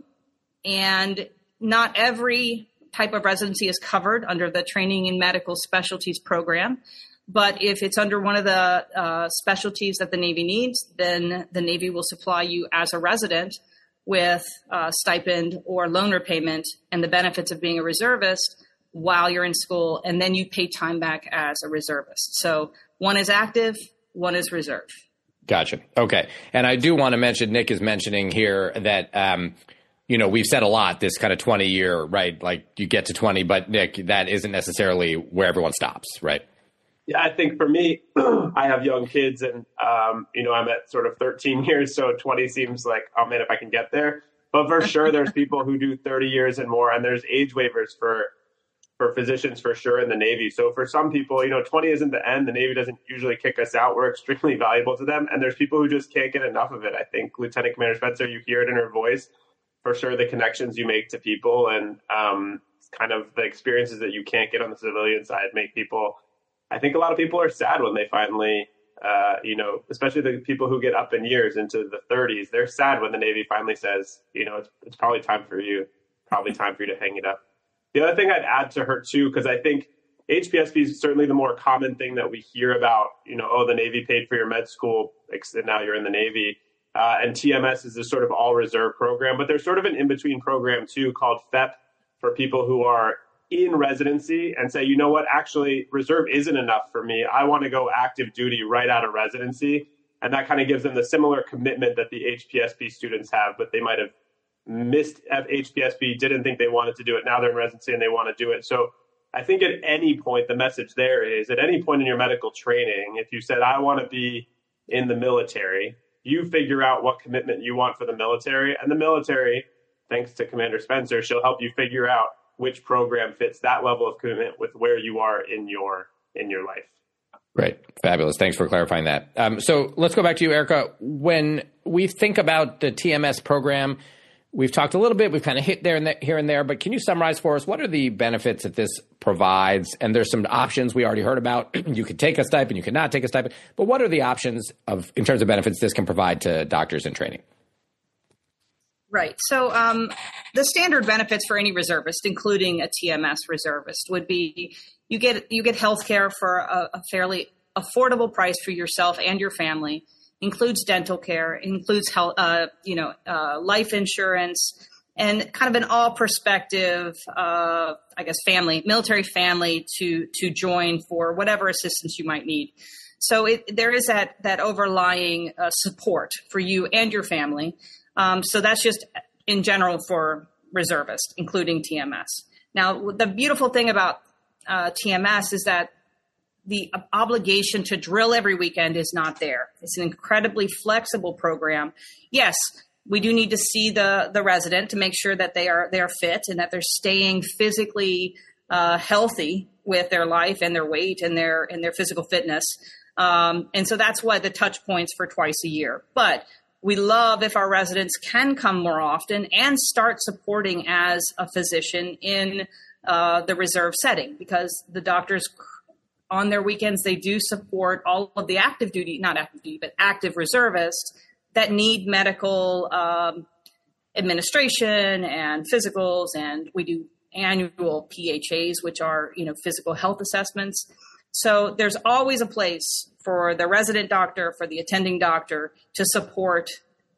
and not every type of residency is covered under the Training in Medical Specialties program. But if it's under one of the uh, specialties that the Navy needs, then the Navy will supply you as a resident with uh, stipend or loan repayment and the benefits of being a reservist while you're in school, and then you pay time back as a reservist. So one is active, one is reserve. Gotcha. Okay. And I do want to mention, Nick is mentioning here that, um, you know, we've said a lot, this kind of twenty year, right? Like you get to twenty, but Nick, that isn't necessarily where everyone stops, right? Yeah, I think for me, I have young kids and, um, you know, I'm at sort of thirteen years. So twenty seems like, oh man, if I can get there. But for sure, there's people who do thirty years and more, and there's age waivers for for physicians for sure in the Navy. So for some people, you know, twenty isn't the end. The Navy doesn't usually kick us out. We're extremely valuable to them. And there's people who just can't get enough of it. I think Lieutenant Commander Spencer, you hear it in her voice, for sure, the connections you make to people and um, kind of the experiences that you can't get on the civilian side make people, I think a lot of people are sad when they finally, uh, you know, especially the people who get up in years into the thirties, they're sad when the Navy finally says, you know, it's, it's probably time for you, probably time for you to hang it up. The other thing I'd add to her too, because I think H P S P is certainly the more common thing that we hear about, you know, oh, the Navy paid for your med school, and now you're in the Navy. Uh, and T M S is this sort of all reserve program, but there's sort of an in-between program too called F E P for people who are in residency and say, you know what, actually reserve isn't enough for me. I want to go active duty right out of residency. And that kind of gives them the similar commitment that the H P S P students have, but they might have missed H P S P, didn't think they wanted to do it. Now they're in residency and they want to do it. So I think at any point, the message there is at any point in your medical training, if you said, I want to be in the military, you figure out what commitment you want for the military, and the military, thanks to Commander Spencer, she'll help you figure out which program fits that level of commitment with where you are in your in your life. Great. Fabulous. Thanks for clarifying that. Um, so let's go back to you, Erica. When we think about the T M S program, we've talked a little bit, we've kind of hit there and there, here and there, but can you summarize for us what are the benefits that this provides? And there's some options we already heard about. You could take a stipend, you could not take a stipend, but what are the options of in terms of benefits this can provide to doctors in training? Right. So um, the standard benefits for any reservist, including a T M S reservist, would be you get you get health care for a, a fairly affordable price for yourself and your family. Includes dental care, includes health, uh, you know, uh, life insurance, and kind of an all perspective, uh, I guess, family, military family to to join for whatever assistance you might need. So it, there is that that overlying uh, support for you and your family. Um, so that's just in general for reservists, including T M S. Now, the beautiful thing about uh, T M S is that the obligation to drill every weekend is not there. It's an incredibly flexible program. Yes, we do need to see the, the resident to make sure that they are they are fit and that they're staying physically uh, healthy with their life and their weight and their and their physical fitness. Um, and so that's why the touch points for twice a year. But we love if our residents can come more often and start supporting as a physician in uh, the reserve setting, because the doctors on their weekends, they do support all of the active duty, not active duty, but active reservists that need medical um, administration and physicals. And we do annual P H As, which are, you know, physical health assessments. So there's always a place for the resident doctor, for the attending doctor to support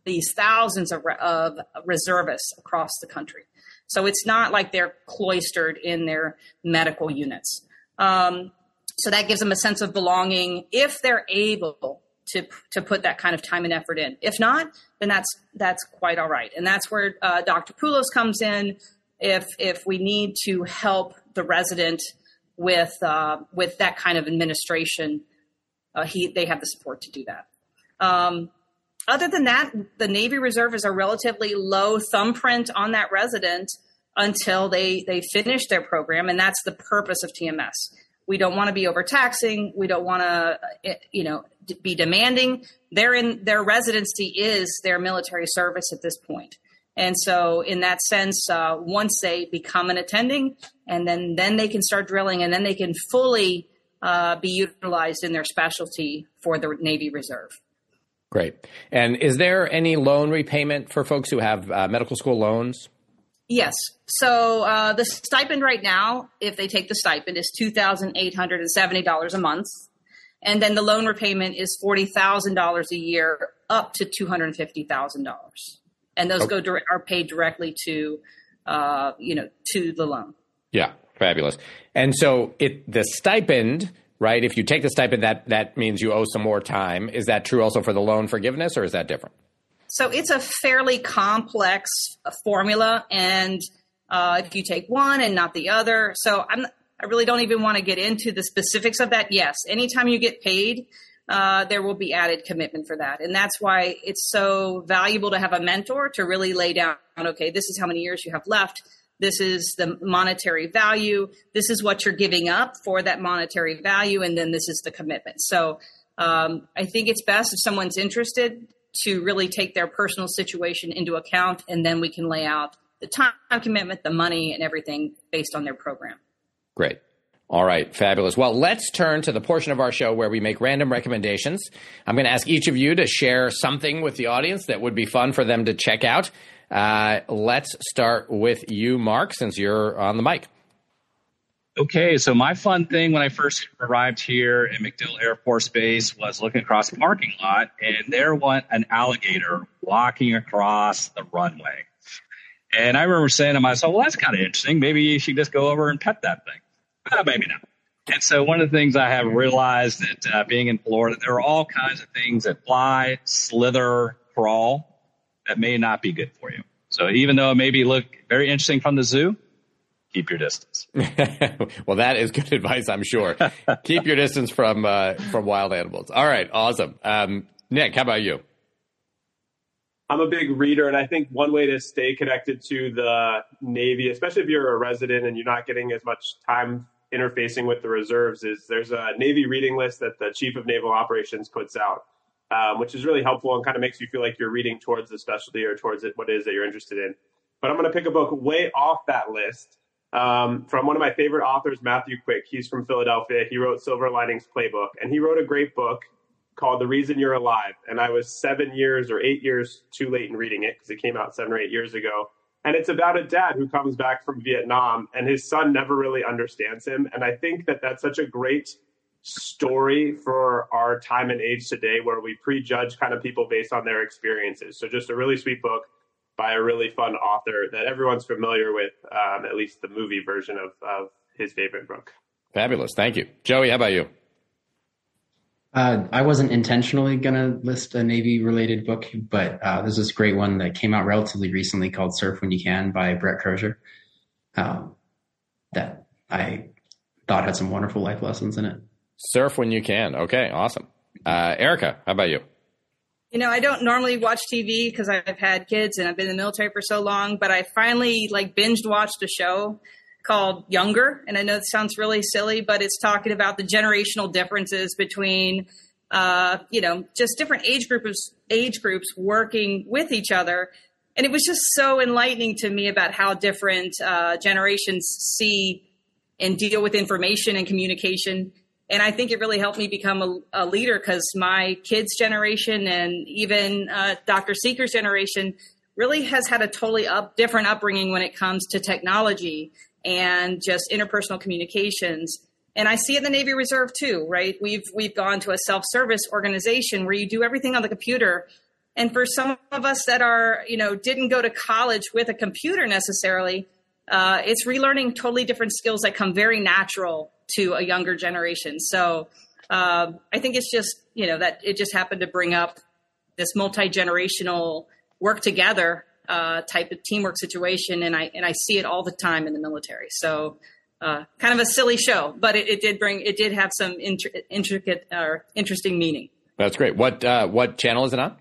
these thousands of, of reservists across the country. So it's not like they're cloistered in their medical units. Um, so that gives them a sense of belonging if they're able to to put that kind of time and effort in. If not, then that's that's quite all right. And that's where uh, Doctor Poulos comes in. If if we need to help the resident with uh, with that kind of administration, uh, he they have the support to do that. Um, other than that, the Navy Reserve is a relatively low thumbprint on that resident until they they finish their program, and that's the purpose of T M S. We don't want to be overtaxing. We don't want to, you know, be demanding. They're in their residency is their military service at this point. And so in that sense, uh, once they become an attending, and then, then they can start drilling, and then they can fully uh, be utilized in their specialty for the Navy Reserve. Great. And is there any loan repayment for folks who have uh, medical school loans? Yes. So uh, the stipend right now, if they take the stipend, is two thousand eight hundred seventy dollars a month. And then the loan repayment is forty thousand dollars a year up to two hundred fifty thousand dollars. And those okay. go dire- are paid directly to, uh, you know, to the loan. Yeah, fabulous. And so it the stipend, right, if you take the stipend, that, that means you owe some more time. Is that true also for the loan forgiveness, or is that different? So it's a fairly complex formula, and uh, if you take one and not the other, so I'm, I really don't even want to get into the specifics of that. Yes, anytime you get paid, uh, there will be added commitment for that, and that's why it's so valuable to have a mentor to really lay down, okay, this is how many years you have left, this is the monetary value, this is what you're giving up for that monetary value, and then this is the commitment. So um, I think it's best if someone's interested to really take their personal situation into account, and then we can lay out the time commitment, the money, and everything based on their program. Great. All right. Fabulous. Well, let's turn to the portion of our show where we make random recommendations. I'm going to ask each of you to share something with the audience that would be fun for them to check out. Uh, let's start with you, Mark, since you're on the mic. Okay, so my fun thing when I first arrived here in MacDill Air Force Base was looking across the parking lot, and there went an alligator walking across the runway. And I remember saying to myself, well, that's kind of interesting. Maybe you should just go over and pet that thing. Well, maybe not. And so one of the things I have realized that uh, being in Florida, there are all kinds of things that fly, slither, crawl that may not be good for you. So even though it maybe look very interesting from the zoo, keep your distance. Well, that is good advice, I'm sure. Keep your distance from uh, from wild animals. All right, awesome. Um, Nick, how about you? I'm a big reader, and I think one way to stay connected to the Navy, especially if you're a resident and you're not getting as much time interfacing with the reserves, is there's a Navy reading list that the Chief of Naval Operations puts out, um, which is really helpful and kind of makes you feel like you're reading towards the specialty or towards it, what it is that you're interested in. But I'm going to pick a book way off that list. Um, from one of my favorite authors, Matthew Quick. He's from Philadelphia. He wrote Silver Linings Playbook, and he wrote a great book called The Reason You're Alive. And I was seven years or eight years too late in reading it because it came out seven or eight years ago. And it's about a dad who comes back from Vietnam, and his son never really understands him. And I think that that's such a great story for our time and age today, where we prejudge kind of people based on their experiences. So just a really sweet book by a really fun author that everyone's familiar with, um, at least the movie version of, of his favorite book. Fabulous. Thank you. Joey, how about you? Uh, I wasn't intentionally going to list a Navy-related book, but uh, there's this great one that came out relatively recently called Surf When You Can by Brett Crozier um, that I thought had some wonderful life lessons in it. Surf When You Can. Okay, awesome. Uh, Erica, how about you? You know, I don't normally watch T V because I've had kids and I've been in the military for so long, but I finally like binged watched a show called Younger. And I know it sounds really silly, but it's talking about the generational differences between, uh, you know, just different age groups, age groups working with each other. And it was just so enlightening to me about how different uh, generations see and deal with information and communication. And I think it really helped me become a, a leader because my kids' generation and even uh, Doctor Seeker's generation really has had a totally up, different upbringing when it comes to technology and just interpersonal communications. And I see it in the Navy Reserve too, right? We've we've gone to a self-service organization where you do everything on the computer, And for some of us that are, you know, didn't go to college with a computer necessarily, uh, it's relearning totally different skills that come very natural to a younger generation. So uh, I think it's just, you know, that it just happened to bring up this multi-generational work together uh, type of teamwork situation. And I, and I see it all the time in the military. So uh, kind of a silly show, but it, it did bring, it did have some intri- intricate or uh, interesting meaning. That's great. What, uh, what channel is it on?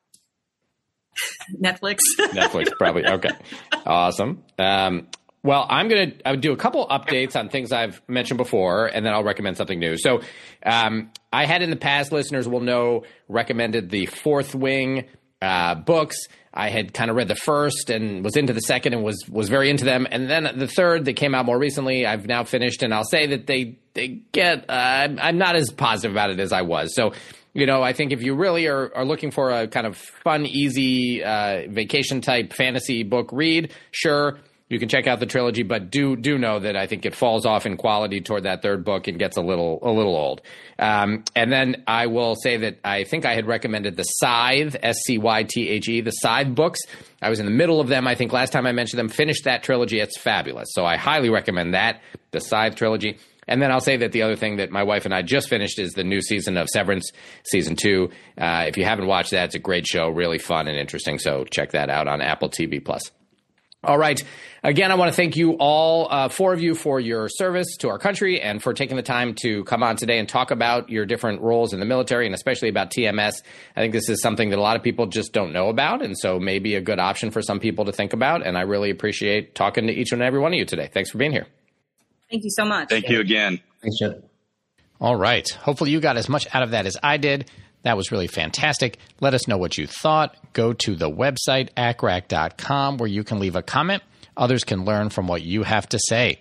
Netflix. Netflix, probably. Okay. Awesome. Um, well, I'm going to I would do a couple updates on things I've mentioned before, and then I'll recommend something new. So um, I had in the past, listeners will know, recommended the Fourth Wing uh, books. I had kind of read the first and was into the second and was was very into them. And then the third that came out more recently, I've now finished, and I'll say that they, they get uh, – I'm not as positive about it as I was. So – you know, I think if you really are, are looking for a kind of fun, easy, uh, vacation-type fantasy book read, sure, you can check out the trilogy, but do do know that I think it falls off in quality toward that third book and gets a little a little old. Um, and then I will say that I think I had recommended the Scythe, S C Y T H E, the Scythe books. I was in the middle of them. I think last time I mentioned them, finished that trilogy. It's fabulous. So I highly recommend that, the Scythe trilogy. And then I'll say that the other thing that my wife and I just finished is the new season of Severance, season two. Uh, if you haven't watched that, it's a great show, really fun and interesting. So check that out on Apple T V Plus. All right. Again, I want to thank you all, uh, four of you, for your service to our country and for taking the time to come on today and talk about your different roles in the military and especially about T M S. I think this is something that a lot of people just don't know about, and so maybe a good option for some people to think about. And I really appreciate talking to each and every one of you today. Thanks for being here. Thank you so much. Thank you again. Thanks, Jed. All right. Hopefully you got as much out of that as I did. That was really fantastic. Let us know what you thought. Go to the website, A C R A C dot com, where you can leave a comment. Others can learn from what you have to say.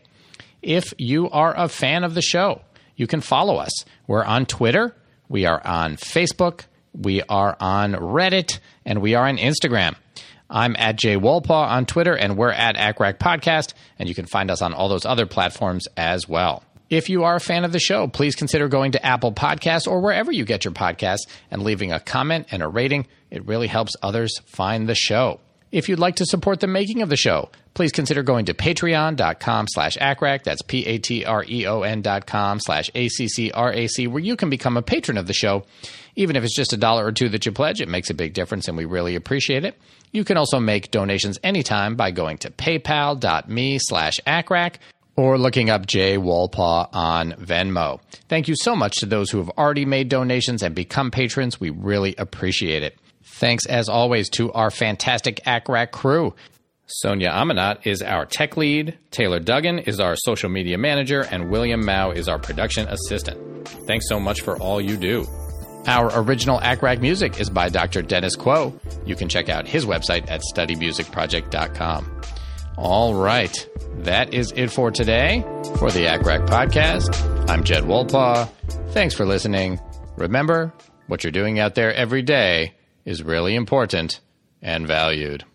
If you are a fan of the show, you can follow us. We're on Twitter. We are on Facebook. We are on Reddit. And we are on Instagram. I'm at Jay Wolpaw on Twitter, and we're at A C R A C Podcast, and you can find us on all those other platforms as well. If you are a fan of the show, please consider going to Apple Podcasts or wherever you get your podcasts and leaving a comment and a rating. It really helps others find the show. If you'd like to support the making of the show, please consider going to patreon.com slash ACRAC. That's P-A-T-R-E-O-N dot com slash A-C-C-R-A-C, where you can become a patron of the show. Even if it's just a dollar or two that you pledge, it makes a big difference, and we really appreciate it. You can also make donations anytime by going to paypal.me slash ACRAC or looking up Jay Wolpaw on Venmo. Thank you so much to those who have already made donations and become patrons. We really appreciate it. Thanks, as always, to our fantastic A C R A C crew. Sonia Amanat is our tech lead, Taylor Duggan is our social media manager, and William Mao is our production assistant. Thanks so much for all you do. Our original A C R A C music is by Doctor Dennis Quo. You can check out his website at study music project dot com. All right, that is it for today. For the A C R A C Podcast, I'm Jed Wolpaw. Thanks for listening. Remember, what you're doing out there every day is really important and valued.